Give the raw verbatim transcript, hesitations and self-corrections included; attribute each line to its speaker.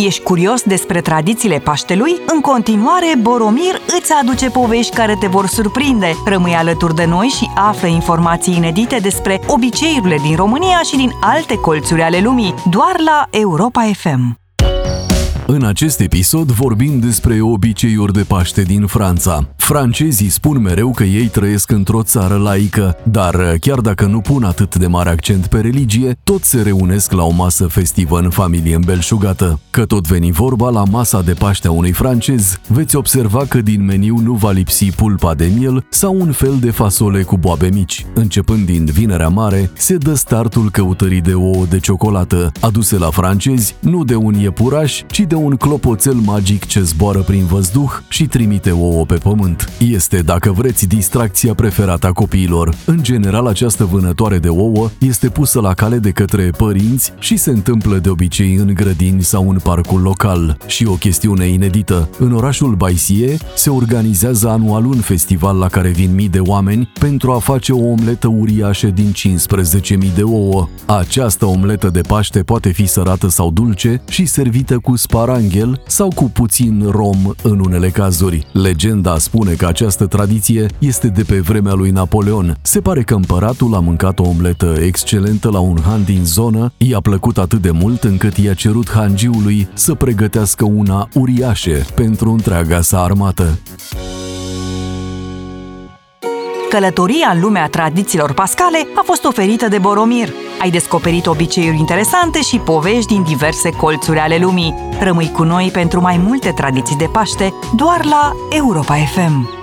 Speaker 1: Ești curios despre tradițiile Paștelui? În continuare, Boromir îți aduce povești care te vor surprinde. Rămâi alături de noi și află informații inedite despre obiceiurile din România și din alte colțuri ale lumii, doar la Europa F M.
Speaker 2: În acest episod vorbim despre obiceiuri de Paște din Franța. Francezii spun mereu că ei trăiesc într-o țară laică, dar chiar dacă nu pun atât de mare accent pe religie, toți se reunesc la o masă festivă în familie îmbelșugată. Că tot veni vorba, la masa de Paște a unui francez, veți observa că din meniu nu va lipsi pulpa de miel sau un fel de fasole cu boabe mici. Începând din Vinerea Mare, se dă startul căutării de ouă de ciocolată, aduse la francezi nu de un iepuraș, ci de un clopoțel magic ce zboară prin văzduh și trimite ouă pe pământ. Este, dacă vreți, distracția preferată a copiilor. În general, această vânătoare de ouă este pusă la cale de către părinți și se întâmplă de obicei în grădini sau în parcul local. Și o chestiune inedită, în orașul Baïsie se organizează anual un festival la care vin mii de oameni pentru a face o omletă uriașă din cincisprezece mii de ouă. Această omletă de Paște poate fi sărată sau dulce și servită cu sparanghel sau cu puțin rom în unele cazuri. Legenda spune că această tradiție este de pe vremea lui Napoleon. Se pare că împăratul a mâncat o omletă excelentă la un han din zonă, i-a plăcut atât de mult încât i-a cerut hangiului să pregătească una uriașă pentru întreaga sa armată.
Speaker 1: Călătoria în lumea tradițiilor pascale a fost oferită de Boromir. Ai descoperit obiceiuri interesante și povești din diverse colțuri ale lumii. Rămâi cu noi pentru mai multe tradiții de Paște, doar la Europa F M.